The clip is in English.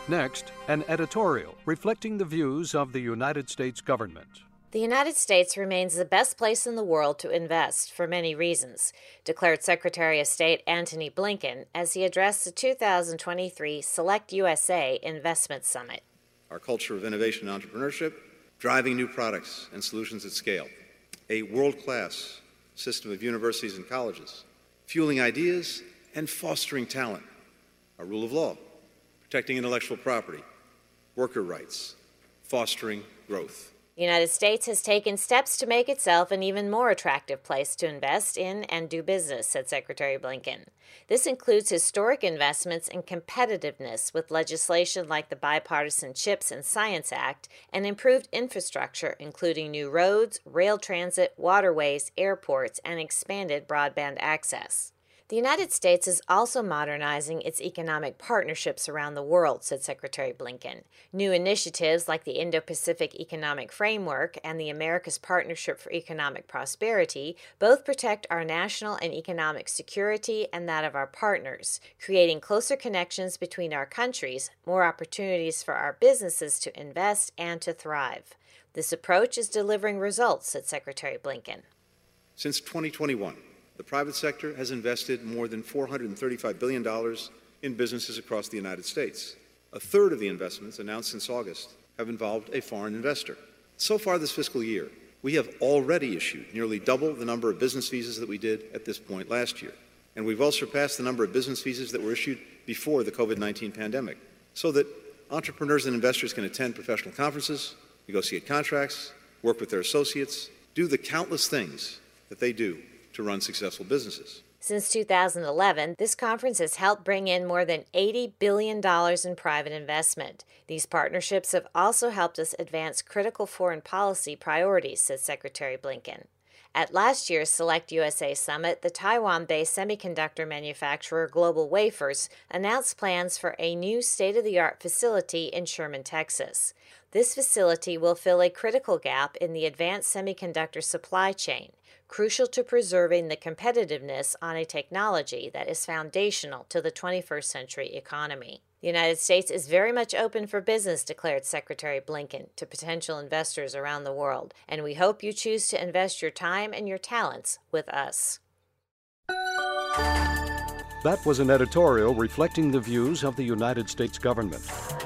Next, an editorial reflecting the views of the United States government. The United States remains the best place in the world to invest for many reasons, declared Secretary of State Antony Blinken as he addressed the 2023 Select USA Investment Summit. Our culture of innovation and entrepreneurship, driving new products and solutions at scale, a world-class system of universities and colleges, fueling ideas and fostering talent, our rule of law, protecting intellectual property, worker rights, fostering growth. The United States has taken steps to make itself an even more attractive place to invest in and do business, said Secretary Blinken. This includes historic investments in competitiveness with legislation like the Bipartisan CHIPS and Science Act and improved infrastructure, including new roads, rail transit, waterways, airports, and expanded broadband access. The United States is also modernizing its economic partnerships around the world, said Secretary Blinken. New initiatives like the Indo-Pacific Economic Framework and the America's Partnership for Economic Prosperity both protect our national and economic security and that of our partners, creating closer connections between our countries, more opportunities for our businesses to invest and to thrive. This approach is delivering results, said Secretary Blinken. Since 2021, the private sector has invested more than $435 billion in businesses across the United States. A third of the investments announced since August have involved a foreign investor. So far this fiscal year, we have already issued nearly double the number of business visas that we did at this point last year. And we've also surpassed the number of business visas that were issued before the COVID-19 pandemic, so that entrepreneurs and investors can attend professional conferences, negotiate contracts, work with their associates, do the countless things that they do to run successful businesses. Since 2011, this conference has helped bring in more than $80 billion in private investment. These partnerships have also helped us advance critical foreign policy priorities, said Secretary Blinken. At last year's Select USA Summit, the Taiwan-based semiconductor manufacturer Global Wafers announced plans for a new state-of-the-art facility in Sherman, Texas. This facility will fill a critical gap in the advanced semiconductor supply chain, crucial to preserving the competitiveness on a technology that is foundational to the 21st century economy. The United States is very much open for business, declared Secretary Blinken to potential investors around the world, and we hope you choose to invest your time and your talents with us. That was an editorial reflecting the views of the United States government.